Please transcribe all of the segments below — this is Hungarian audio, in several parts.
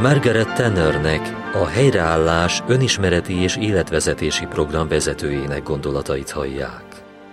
Margaret Tannernek, a Helyreállás önismereti és életvezetési program vezetőjének gondolatait hallják.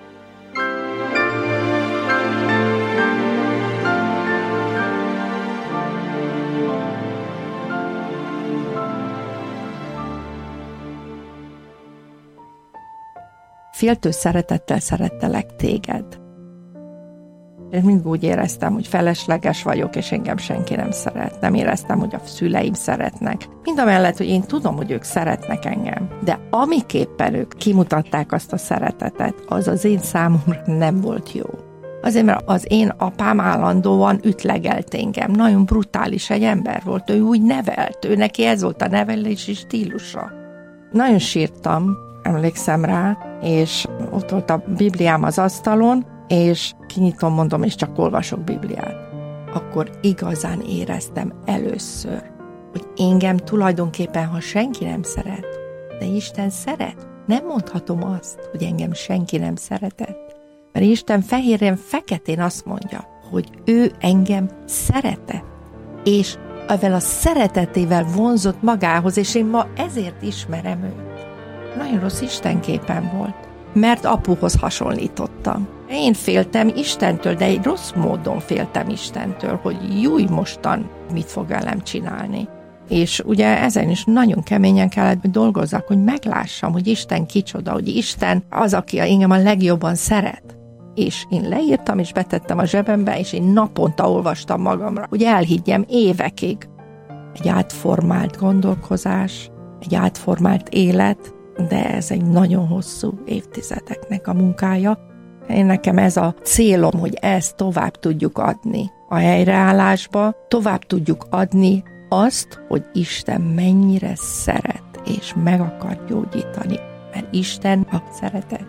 Féltő szeretettel szerettelek téged. Én mindig úgy éreztem, hogy felesleges vagyok, és engem senki nem szeret. Nem éreztem, hogy a szüleim szeretnek. Mindamellett, hogy én tudom, hogy ők szeretnek engem. De amiképpen ők kimutatták azt a szeretetet, az én számomra nem volt jó. Azért, mert az én apám állandóan ütlegelt engem. Nagyon brutális egy ember volt. Ő úgy nevelt. Ő neki ez volt a nevelési stílusa. Nagyon sírtam, emlékszem rá, és ott volt a Bibliám az asztalon, és kinyitom, mondom, és csak olvasok Bibliát. Akkor igazán éreztem először, hogy engem tulajdonképpen, ha senki nem szeret, de Isten szeret. Nem mondhatom azt, hogy engem senki nem szeretett. Mert Isten fehérén, feketén azt mondja, hogy ő engem szeretett. És ezzel a szeretetével vonzott magához, és én ma ezért ismerem őt. Nagyon rossz istenképen volt, mert apuhoz hasonlítottam. Én féltem Istentől, de egy rossz módon féltem Istentől, hogy júj, mostan mit fog velem csinálni. És ugye ezen is nagyon keményen kellett, hogy dolgozzak, hogy meglássam, hogy Isten kicsoda, hogy Isten az, aki engem a legjobban szeret. És én leírtam, és betettem a zsebembe, és én naponta olvastam magamra, hogy elhiggyem évekig. Egy átformált gondolkozás, egy átformált élet, de ez egy nagyon hosszú évtizedeknek a munkája. Nekem ez a célom, hogy ezt tovább tudjuk adni a helyreállásba, tovább tudjuk adni azt, hogy Isten mennyire szeret, és meg akar gyógyítani, mert Isten a szeretet.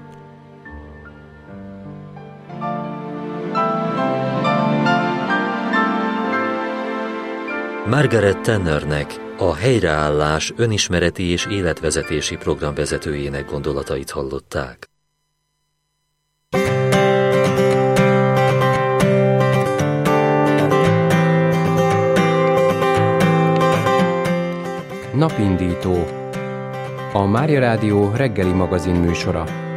Margaret Tannernek, a Helyreállás önismereti és életvezetési program vezetőjének gondolatait hallották. Napindító. A Mária Rádió reggeli magazin műsora.